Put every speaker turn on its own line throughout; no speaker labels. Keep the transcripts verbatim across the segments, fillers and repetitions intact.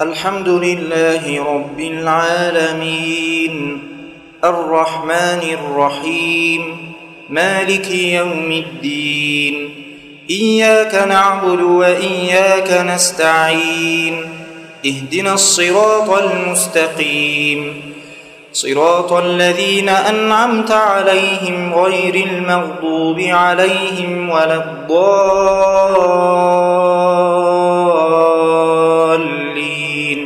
الحمد لله رب العالمين الرحمن الرحيم مالك يوم الدين إياك نعبد وإياك نستعين اهدنا الصراط المستقيم صراط الذين أنعمت عليهم غير المغضوب عليهم ولا الضالين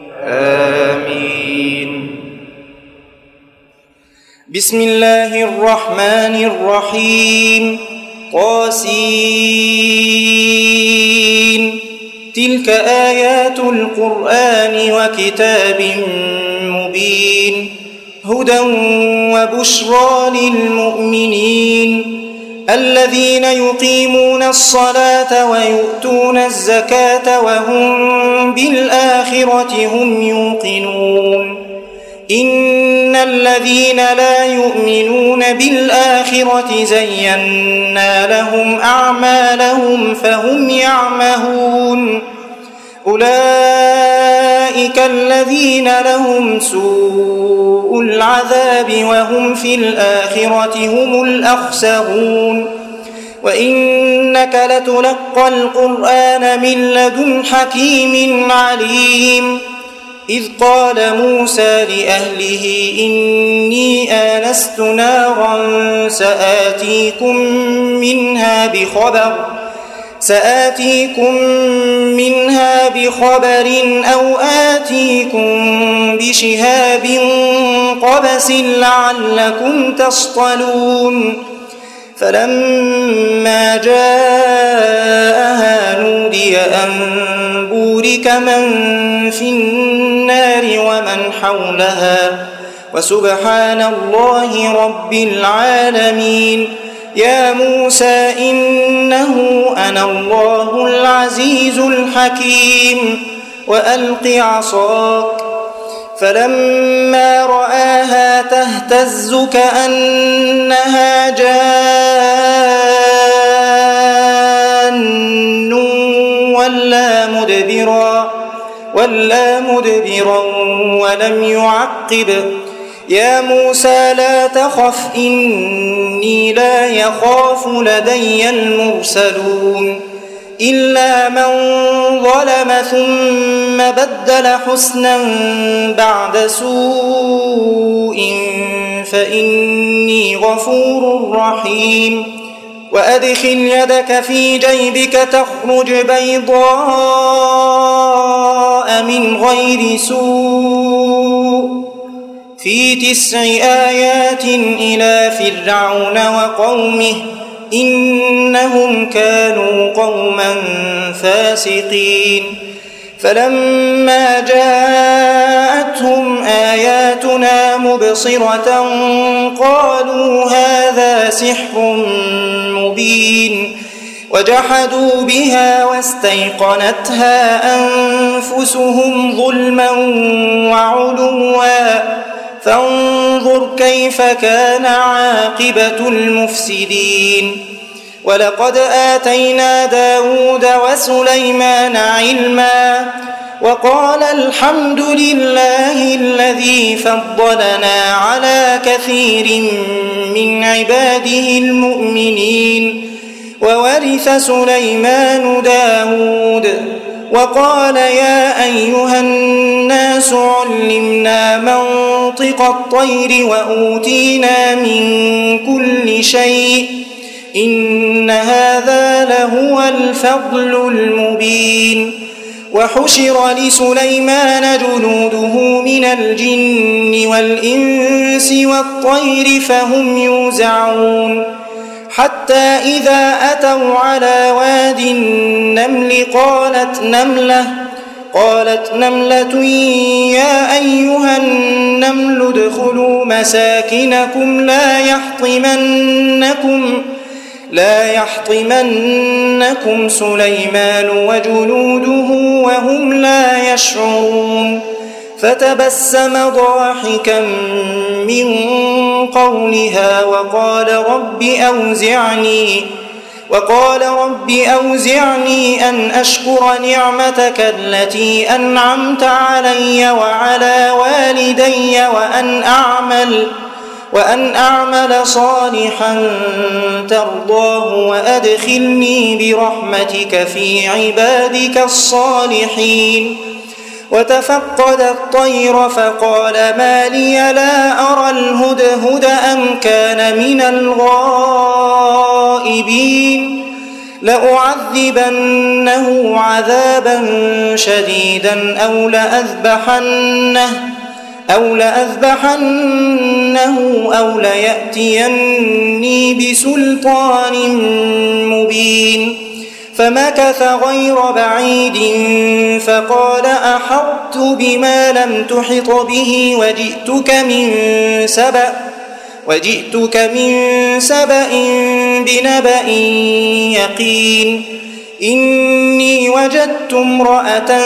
آمين. بسم الله الرحمن الرحيم طاسين تلك آيات القرآن وكتاب مبين هدى وبشرى للمؤمنين الذين يقيمون الصلاة ويؤتون الزكاة وهم بالآخرة هم يوقنون إن الذين لا يؤمنون بالآخرة زينا لهم أعمالهم فهم يعمهون أولئك الذين لهم سوء العذاب وهم في الآخرة هم الأخسرون وإنك لتلقى القرآن من لدن حكيم عليم إذ قال موسى لأهله إني آنست نارا سآتيكم منها بخبر سآتيكم منها بخبر أو آتيكم بشهاب قبس لعلكم تصطلون فلما جاءها نودي أن بورك من في النار ومن حولها وسبحان الله رب العالمين. يا موسى إنه أنا الله العزيز الحكيم وألق عصاك فلما رآها تهتز كأنها جان ولا مدبرا ولا مدبرا ولم يعقب. يا موسى لا تخف إني لا يخاف لدي المرسلون إلا من ظلم ثم بدل حسنا بعد سوء فإني غفور رحيم. وأدخل يدك في جيبك تخرج بيضاء من غير سوء في تسع آيات إلى فرعون وقومه إنهم كانوا قوما فاسقين. فلما جاءتهم آياتنا مبصرة قالوا هذا سحر مبين وجحدوا بها واستيقنتها أنفسهم ظلما وعلوا فانظر كيف كان عاقبة المفسدين. ولقد آتينا داود وسليمان علما وقال الحمد لله الذي فضلنا على كثير من عباده المؤمنين. وورث سليمان داود وقال يا أيها الناس علمنا منطق الطير وأوتينا من كل شيء إن هذا لهو الفضل المبين. وحشر لسليمان جنوده من الجن والإنس والطير فهم يوزعون حتى إذا أتوا على واد النمل قالت نملة قالت نملة يا أيها النمل ادخلوا مساكنكم لا يحطمنكم لا يحطمنكم سليمان وجنوده وهم لا يشعرون. فتبسم ضاحكا من قولها وقال رب أوزعني وقال رب أوزعني أن أشكر نعمتك التي أنعمت علي وعلى والدي وأن أعمل وأن أعمل صالحا ترضاه وأدخلني برحمتك في عبادك الصالحين. وتفقد الطير فقال ما لي لا أرى الهدهد أم كان من الغائبين لأعذبنه عذابا شديدا أو لأذبحنه أو لأذبحنه أو ليأتيني بسلطان مبين. فمكث غير بعيد فقال أحطت بما لم تحط به وجئتك من سبأ وجئتك من سبأ بنبأ يقين. إني وجدت امرأة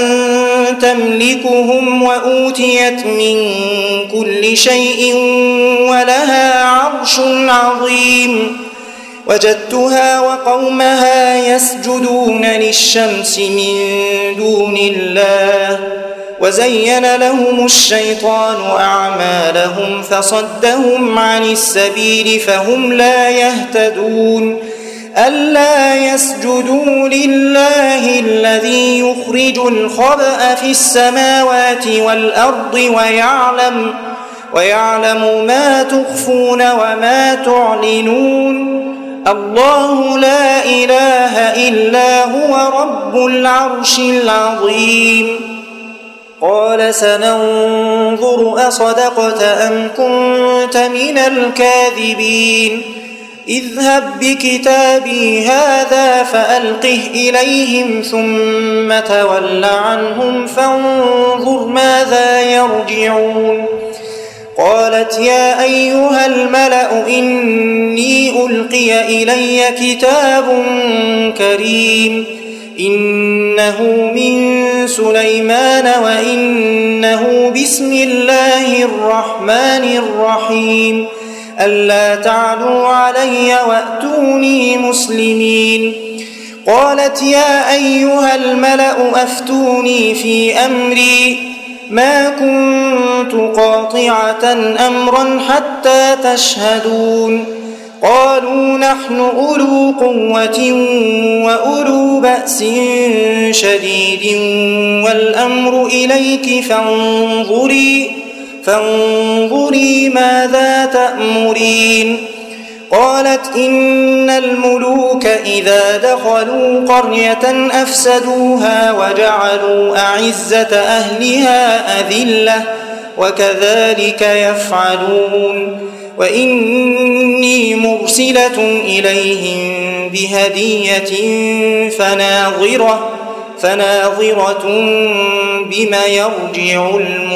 تملكهم وأوتيت من كل شيء ولها عرش عظيم. وجدتها وقومها يسجدون للشمس من دون الله وزين لهم الشيطان أعمالهم فصدهم عن السبيل فهم لا يهتدون. ألا يسجدوا لله الذي يخرج الخبأ في السماوات والأرض ويعلم, ويعلم ما تخفون وما تعلنون. الله لا إله إلا هو رب العرش العظيم. قال سننظر أصدقت أم كنت من الكاذبين. اذهب بكتابي هذا فألقه إليهم ثم تول عنهم فانظر ماذا يرجعون. قالت يا أيها الملأ إني ألقي إلي كتاب كريم إنه من سليمان وإنه بسم الله الرحمن الرحيم ألا تعلوا علي وأتوني مسلمين. قالت يا أيها الملأ أفتوني في أمري ما كنت قاطعة أمرا حتى تشهدون. قالوا نحن أولو قوة وأولو بأس شديد والأمر إليك فانظري, فانظري ماذا تأمرين. قالت إن الملوك إذا دخلوا قرية أفسدوها وجعلوا أعزة أهلها أذلة وكذلك يفعلون. وإني مرسلة إليهم بهدية فناظرة, فناظرة بما يرجع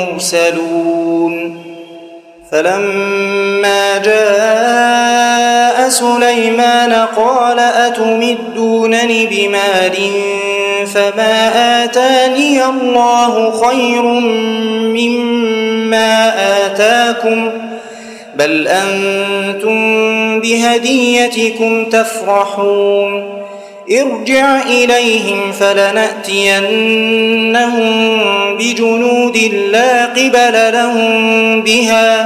المرسلون. فلما جاء سليمان قال أتمدونني بمال فما آتاني الله خير مما آتاكم بل أنتم بهديتكم تفرحون. ارجع إليهم فلنأتينهم بجنود لا قبل لهم بها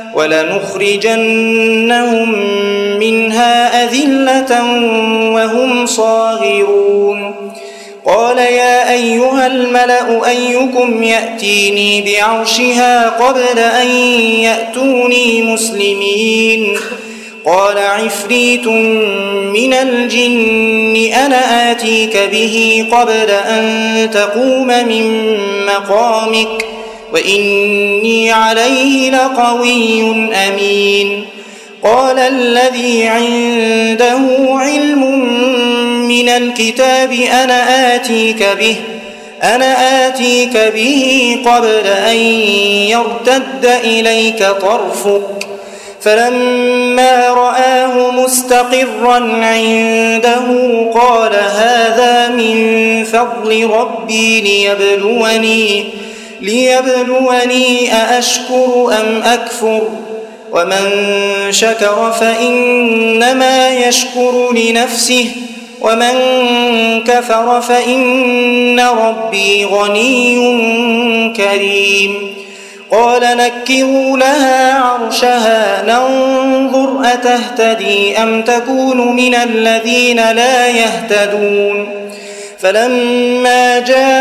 ولنخرجنهم منها أذلة وهم صاغرون. قال يا أيها الملأ أيكم يأتيني بعرشها قبل أن يأتوني مسلمين. قال عفريت من الجن أنا آتيك به قبل أن تقوم من مقامك وإني عليه لقوي أمين. قال الذي عنده علم من الكتاب أنا آتيك به أنا آتيك به قبل أن يرتد إليك طرفك. فلما رآه مستقرا عنده قال هذا من فضل ربي ليبلوني, ليبلوني أأشكر أم أكفر ومن شكر فإنما يشكر لنفسه ومن كفر فإن ربي غني كريم قال نكروا لها عرشها ننظر أتهتدي أم تكون من الذين لا يهتدون فلما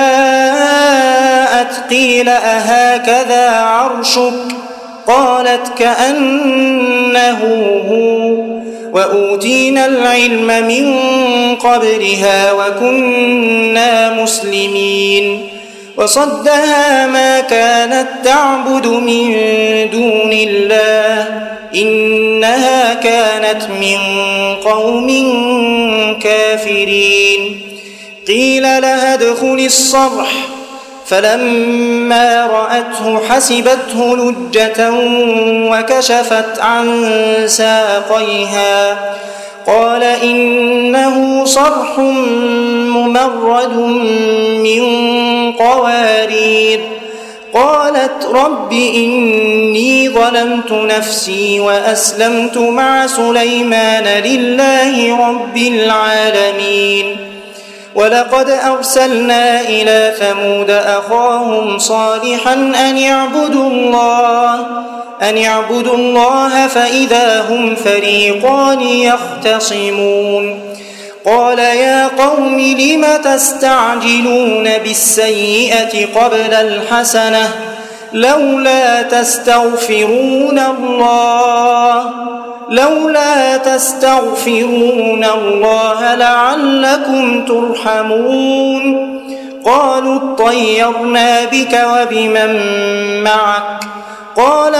جاءت قيل أهكذا عرشك قالت كأنه هو وأوتينا العلم من قبلها وكنا مسلمين وصدها ما كانت تعبد من دون الله إنها كانت من قوم كافرين قيل لها ادخل الصرح فلما رأته حسبته لجة وكشفت عن ساقيها قال إنه صرح ممرد من قوارير قالت رب إني ظلمت نفسي وأسلمت مع سليمان لله رب العالمين ولقد أرسلنا إلى ثمود أخاهم صالحا أن يعبدوا الله أن يعبدوا الله فإذا هم فريقان يختصمون قال يا قوم لم تستعجلون بالسيئة قبل الحسنة لولا تستغفرون الله لولا تستغفرون الله لعلكم ترحمون قالوا اطيرنا بك وبمن معك قال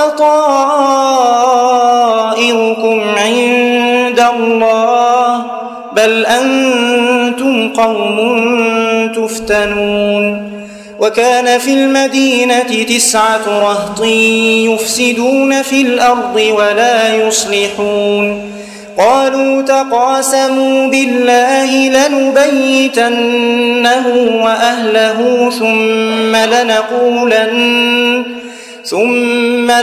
طائركم عند الله بل أنتم قوم تفتنون وكان في المدينة تسعة رهط يفسدون في الأرض ولا يصلحون قالوا تقاسموا بالله لنبيتنه وأهله ثم لنقولن ثم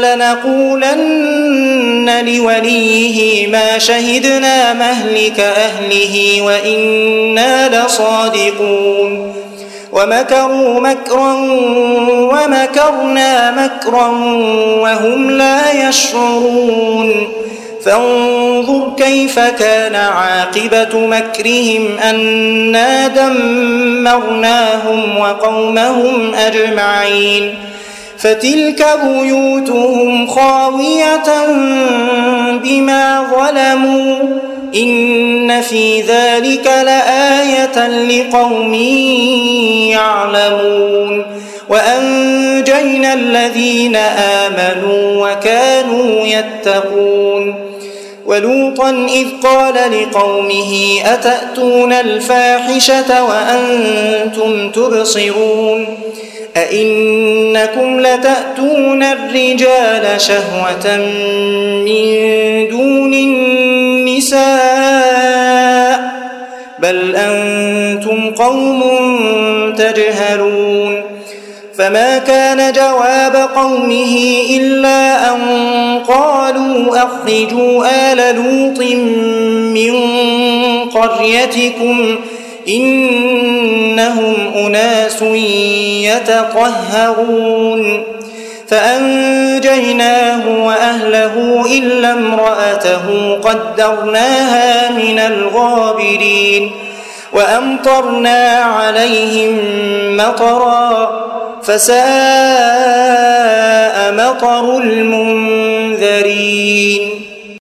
لنقولن لوليه ما شهدنا مهلك أهله وإنا لصادقون ومكروا مكرا ومكرنا مكرا وهم لا يشعرون فانظر كيف كان عاقبة مكرهم أنا دمرناهم وقومهم أجمعين فتلك بيوتهم خاوية بما ظلموا إن في ذلك لآية لقوم يعلمون وأنجينا الذين آمنوا وكانوا يتقون ولوطا إذ قال لقومه أتأتون الفاحشة وأنتم تبصرون أئنكم لتأتون الرجال شهوة من دون النساء بل أنتم قوم تجهلون فما كان جواب قومه إلا أن قالوا أخرجوا آل لوط من قريتكم إنهم أناس يتطهرون فأنجيناه وأهله إلا امرأته قدرناها من الغابرين وأمطرنا عليهم مطرا فساء مطر المنذرين